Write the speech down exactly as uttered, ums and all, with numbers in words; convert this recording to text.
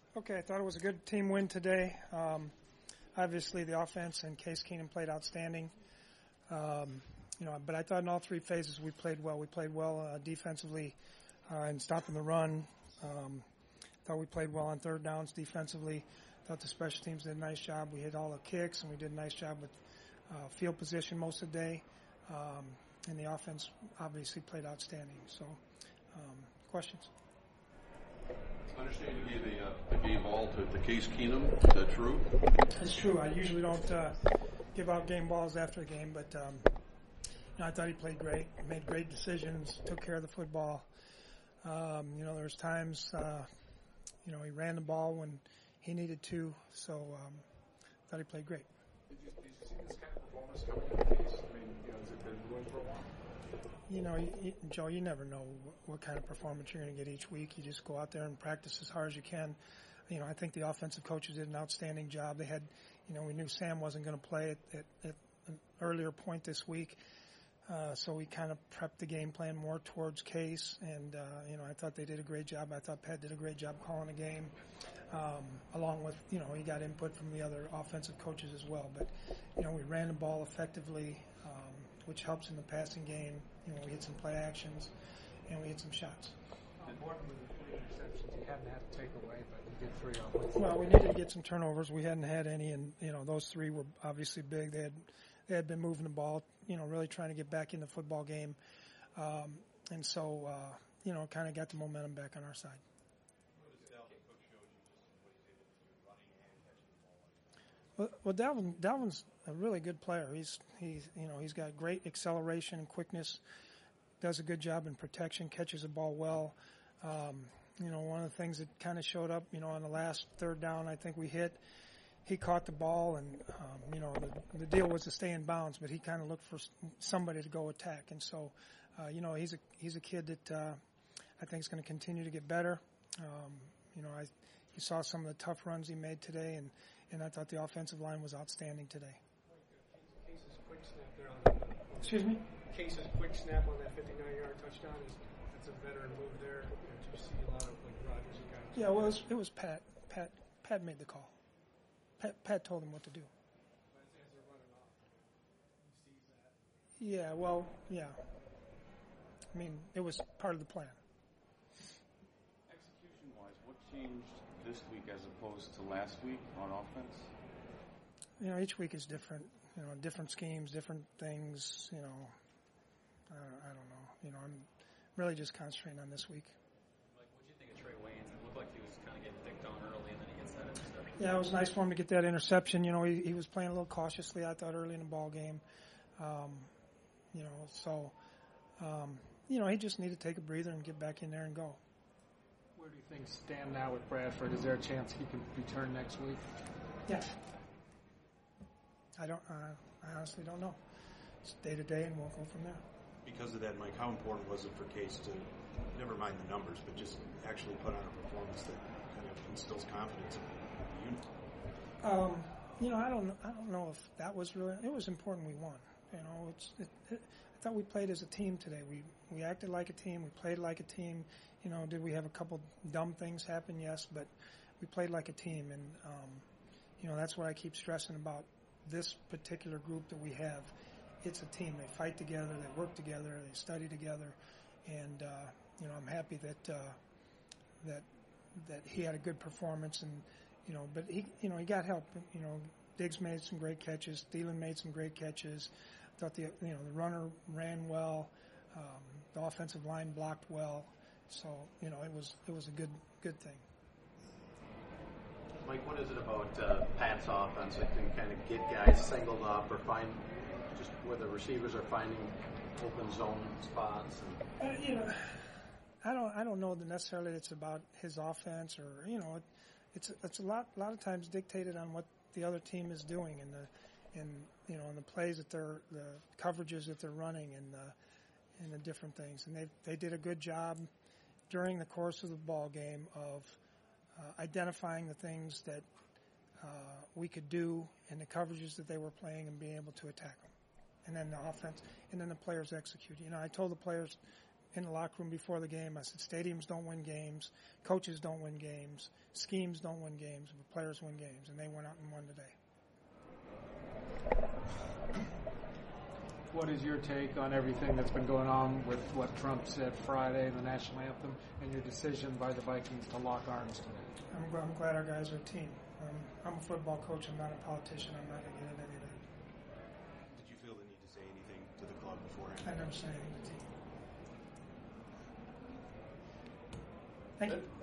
Okay, I thought it was a good team win today. Um, obviously, the offense and Case Keenum played outstanding. Um, you know, but I thought in all three phases we played well. We played well uh, defensively uh, and stopping the run. Um, thought we played well on third downs defensively. Thought the special teams did a nice job. We hit all the kicks, and we did a nice job with uh, field position most of the day. Um, and the offense obviously played outstanding. So, um, questions? I understand you gave the, uh, the game ball to, to Case Keenum. Is that true? It's true. I usually don't uh, give out game balls after the game, but um, you know, I thought he played great, made great decisions, took care of the football. Um, you know, there was times, uh, you know, he ran the ball when he needed to, so um, I thought he played great. Did you, did you see this kind of performance coming in the case? I mean, you know, has it been brewing for a while? You know, you, you, Joe, you never know what kind of performance you're going to get each week. You just go out there and practice as hard as you can. You know, I think the offensive coaches did an outstanding job. They had, you know, we knew Sam wasn't going to play at, at, at an earlier point this week, uh, so we kind of prepped the game plan more towards Case. And, uh, you know, I thought they did a great job. I thought Pat did a great job calling the game, um, along with, you know, he got input from the other offensive coaches as well. But, you know, we ran the ball effectively, um, which helps in the passing game. You know, we hit some play actions, and we hit some shots. How important were the three interceptions you hadn't had to take away, but you did three on one? Well, we needed to get some turnovers. We hadn't had any, and you know those three were obviously big. They had they had been moving the ball, you know, really trying to get back in the football game, um, and so uh, you know, kind of got the momentum back on our side. Well, well, Dalvin, Dalvin's a really good player. He's he's you know he's got great acceleration and quickness. Does a good job in protection. Catches the ball well. Um, you know, one of the things that kind of showed up, you know, on the last third down, I think we hit. He caught the ball, and um, you know the, the deal was to stay in bounds, but he kind of looked for somebody to go attack. And so, uh, you know, he's a he's a kid that uh, I think is going to continue to get better. Um, you know, I you saw some of the tough runs he made today, and. And I thought the offensive line was outstanding today. Case's quick snap there on the, Excuse me? Case's quick snap on that fifty-nine yard touchdown is that's a veteran move there. You know, do you see a lot of like Rodgers and guys? Yeah, well, it was, it was Pat. Pat. Pat made the call. Pat. Pat told him what to do. But as they're running off, he sees that. Yeah. Well. Yeah. I mean, it was part of the plan. Execution-wise, what changed this week as opposed to last week on offense? You know, each week is different. You know, different schemes, different things. You know, I, I don't know. You know, I'm really just concentrating on this week. Like, what did you think of Trey Waynes? It looked like he was kind of getting picked on early, and then he gets that interception. Yeah, it was nice for him to get that interception. You know, he, he was playing a little cautiously, I thought, early in the ball game. Um, you know, so um, you know, he just needed to take a breather and get back in there and go. Where do you think stand now with Bradford? Is there a chance he can return next week? Yeah. I don't. Uh, I honestly don't know. It's day to day, and we'll go from there. Because of that, Mike, how important was it for Case to, never mind the numbers, but just actually put on a performance that kind of instills confidence in the unit? Um, you know, I don't. I don't know if that was really. It was important we won. You know, it's. It, it, I thought we played as a team today. We we acted like a team. We played like a team. You know, did we have a couple dumb things happen? Yes, but we played like a team, and um, you know that's what I keep stressing about this particular group that we have. It's a team. They fight together. They work together. They study together, and uh, you know I'm happy that uh, that that he had a good performance, and you know, but he you know he got help. You know, Diggs made some great catches. Thielen made some great catches. I thought the you know the runner ran well. Um, the offensive line blocked well. So, you know, it was it was a good good thing. Mike, what is it about uh, Pat's offense that can kind of get guys singled up or find just where the receivers are finding open zone spots? And... Uh, you know, I don't I don't know that necessarily it's about his offense or you know, it, it's it's a lot a lot of times dictated on what the other team is doing and the and you know and the plays that they're the coverages that they're running and the and the different things and they they did a good job during the course of the ball game of uh, identifying the things that uh, we could do and the coverages that they were playing and being able to attack them. And then the offense, and then the players execute. You know, I told the players in the locker room before the game. I said, stadiums don't win games, coaches don't win games, schemes don't win games, but players win games, and they went out and won today. What is your take on everything that's been going on with what Trump said Friday, the national anthem, and your decision by the Vikings to lock arms today? I'm, I'm glad our guys are a team. Um, I'm a football coach. I'm not a politician. I'm not going to get into any of that. Did you feel the need to say anything to the club beforehand? I never say anything to the team. Thank you.